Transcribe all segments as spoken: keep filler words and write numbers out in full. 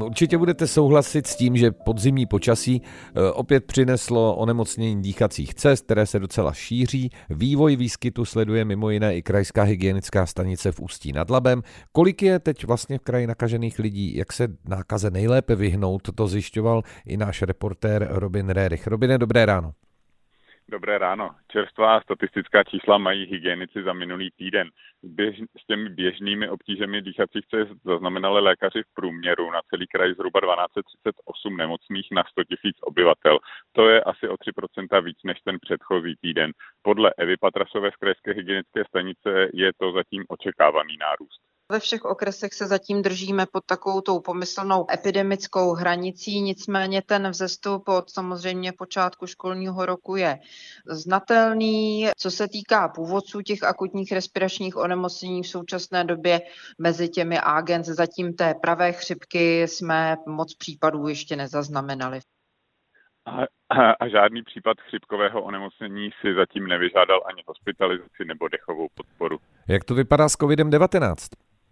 Určitě budete souhlasit s tím, že podzimní počasí opět přineslo onemocnění dýchacích cest, které se docela šíří. Vývoj výskytu sleduje mimo jiné i krajská hygienická stanice v Ústí nad Labem. Kolik je teď vlastně v kraji nakažených lidí? Jak se nákaze nejlépe vyhnout? To zjišťoval i náš reportér Robin Rerich. Robine, dobré ráno. Dobré ráno. Čerstvá statistická čísla mají hygienici za minulý týden. Běž, s těmi běžnými obtížemi dýchacích cest zaznamenali lékaři v průměru na celý kraj zhruba dvě stě třicet osm nemocných na sto tisíc obyvatel. To je asi o tři procenta víc než ten předchozí týden. Podle Evy Patrasové z krajské hygienické stanice je to zatím očekávaný nárůst. Ve všech okresech se zatím držíme pod takovou tou pomyslnou epidemickou hranicí, nicméně ten vzestup od samozřejmě počátku školního roku je znatelný. Co se týká původců těch akutních respiračních onemocnění v současné době mezi těmi agens zatím té pravé chřipky jsme moc případů ještě nezaznamenali. A, a, a žádný případ chřipkového onemocnění si zatím nevyžádal ani hospitalizaci nebo dechovou podporu. Jak to vypadá s kovidem devatenáct?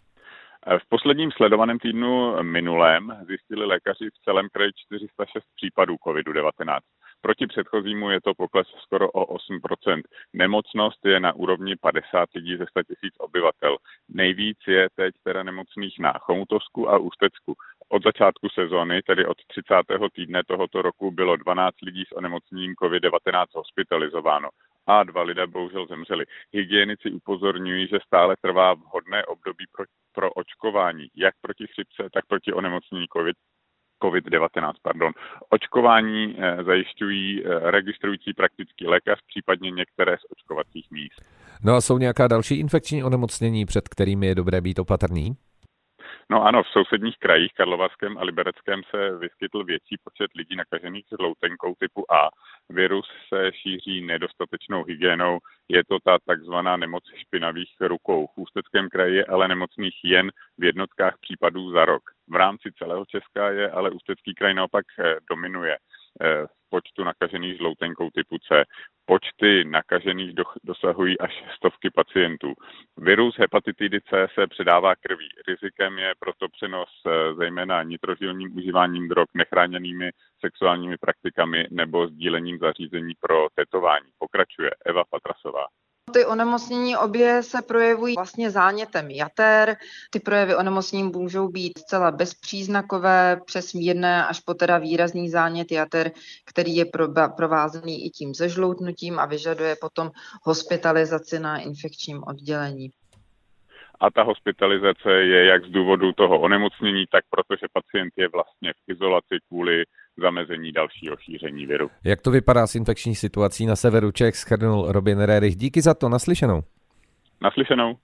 V posledním sledovaném týdnu minulém zjistili lékaři v celém kraji čtyři sta šest případů kovidu devatenáct. Proti předchozímu je to pokles skoro o osm procent. Nemocnost je na úrovni padesát lidí ze sta tisíc obyvatel. Nejvíc je teď teda nemocných na Chomutovsku a Ústecku. Od začátku sezóny, tedy od třicátého týdne tohoto roku, bylo dvanáct lidí s onemocněním covid devatenáct hospitalizováno a dva lidé bohužel zemřeli. Hygienici upozorňují, že stále trvá vhodné období pro, pro očkování, jak proti chřipce, tak proti onemocnění COVID. covid devatenáct, pardon. Očkování eh, zajišťují eh, registrující praktický lékař, případně některé z očkovacích míst. No a jsou nějaká další infekční onemocnění, před kterými je dobré být opatrný? No ano, v sousedních krajích Karlovarském a Libereckém se vyskytl větší počet lidí nakažených žloutenkou typu A. Virus se šíří nedostatečnou hygienou, je to ta takzvaná nemoc špinavých rukou. V Ústeckém kraji je ale nemocných jen v jednotkách případů za rok. V rámci celého Česka je ale Ústecký kraj naopak dominuje v počtu nakažených žloutenkou typu C. Počty nakažených dosahují až stovky pacientů. Virus hepatitidy C se předává krví. Rizikem je proto přenos zejména nitrožilním užíváním drog, nechráněnými sexuálními praktikami nebo sdílením zařízení pro tetování. Pokračuje Eva Patrasová. Ty onemocnění obě se projevují vlastně zánětem jater. Ty projevy onemocnění můžou být zcela bezpříznakové, přes mírné až po teda výrazný zánět jater, který je provázený i tím zežloutnutím a vyžaduje potom hospitalizaci na infekčním oddělení. A ta hospitalizace je jak z důvodu toho onemocnění, tak protože pacient je vlastně v izolaci kvůli zamezení dalšího šíření viru. Jak to vypadá s infekční situací na severu Čech, shrnul Robin Rerich. Díky za to, naslyšenou. Naslyšenou.